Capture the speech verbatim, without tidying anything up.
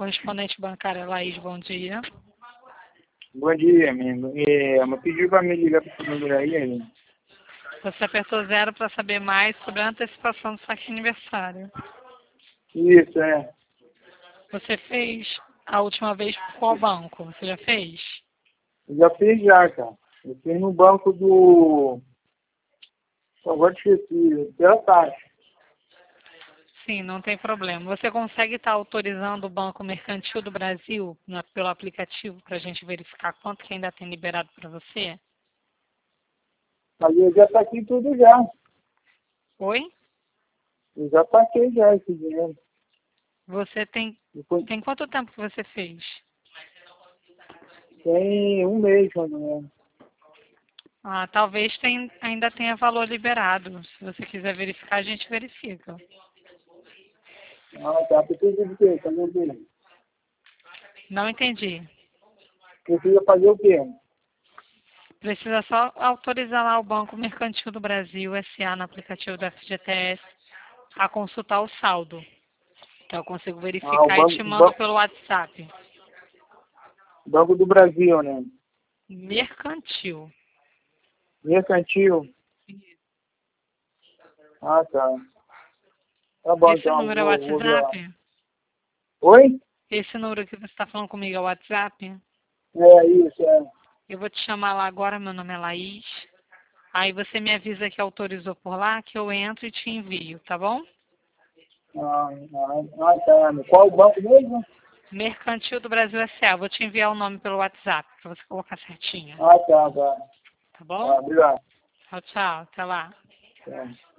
correspondente bancária Laís, bom dia. Bom dia, amigo. É, me pediu para me ligar para esse número aí, amigo. Você apertou zero para saber mais sobre a antecipação do saque aniversário. Isso, é. Você fez a última vez por qual banco? Você já fez? Eu já fiz já, cara. Eu fiz no banco do... Agora esqueci. Pela taxa. Sim, não tem problema. Você consegue estar autorizando o Banco Mercantil do Brasil na- pelo aplicativo para a gente verificar quanto que ainda tem liberado para você? Mas eu já saquei tudo já. Oi? Eu já saquei já esse dinheiro. Você tem, Depois, tem quanto tempo que você fez? tem um mês, mais ou menos. Ah, talvez tem, ainda tenha valor liberado. Se você quiser verificar, a gente verifica. Ah, tá. Precisa de quê? Fazer o quê? Não entendi. Precisa fazer o quê? Precisa só autorizar lá o Banco Mercantil do Brasil, S A, no aplicativo da F G T S, a consultar o saldo. Então eu consigo Ah, o verificar e te banco, mando ban- pelo WhatsApp. banco do Brasil, né? Mercantil. Mercantil. Ah, tá. Tá bom, Esse então. número é o Vou, vou ver lá. WhatsApp? Oi? Esse número que você está falando comigo é o WhatsApp? É, isso, é. Eu vou te chamar lá agora, meu nome é Laís. Aí você me avisa que autorizou por lá, que eu entro e te envio, tá bom? Ah, ah, ah, tá. Qual o banco mesmo? Mercantil do Brasil S A. Vou te enviar o nome pelo WhatsApp, para você colocar certinho. Ah, tá, tá. Tá Tá, bom? obrigado. Tchau, tchau. Até lá. Tá.